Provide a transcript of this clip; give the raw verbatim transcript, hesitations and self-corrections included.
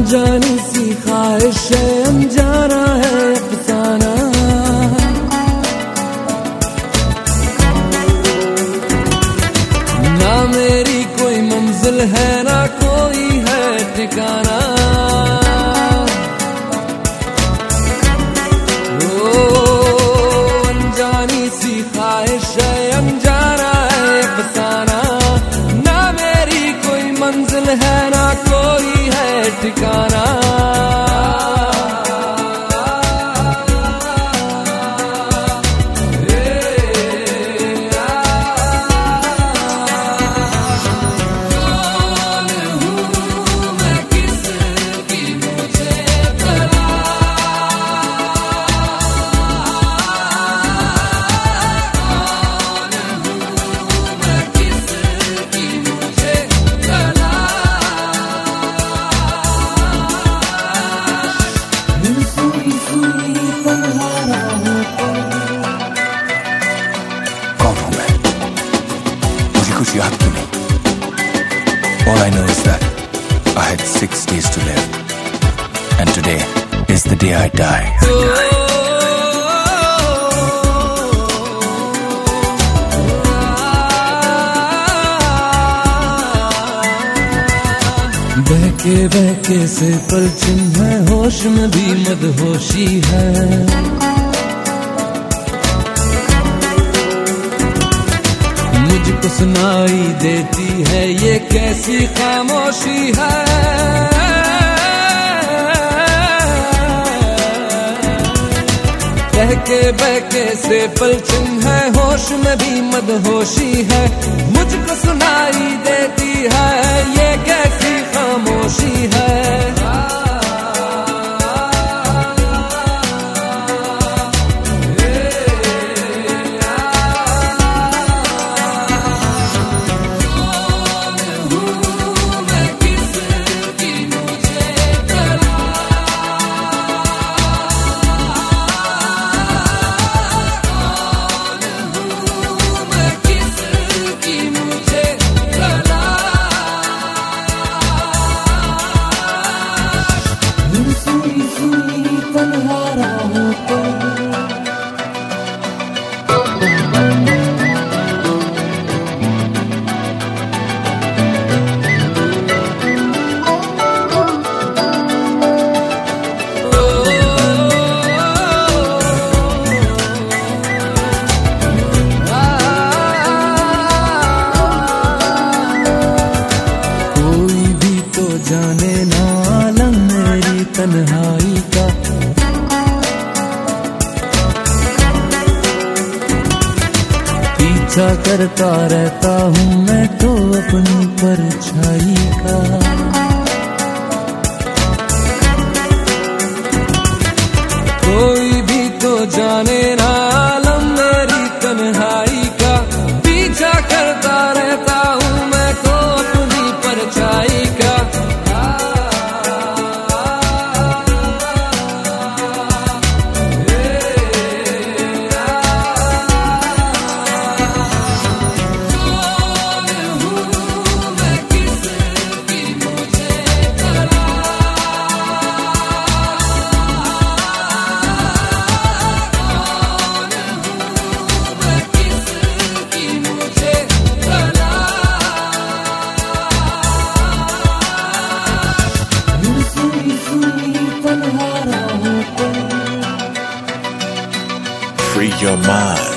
अनजानी सी ख्वाहिश है, अनजाना है अफसाना। ना मेरी कोई मंजिल है, ना कोई है ठिकाना। ओ अनजानी सी ख्वाहिश है, अनजाना है अफसाना। ना मेरी कोई मंजिल है, ना कोई है ठिकाना। कुछ याद तो नहीं। All I know is that I had six days to live, and today is the day I die. बहके बहके से पलछिन है, होश में भी मदहोशी है। मुझको सुनाई देती है ये कैसी खामोशी है। बहके बहके से पलछिन है, होश में भी मदहोशी है। मुझको सुनाई देती है ये कैसी खामोशी है। जाने ना आलम मेरी तन्हाई का, पीछा करता रहता हूँ मैं तो अपनी परछाई का। कोई भी तो जाने ना आलम मेरी तन्हाई का, पीछा करता रहता हूँ मैं तो अपनी परछाई का। Free your mind.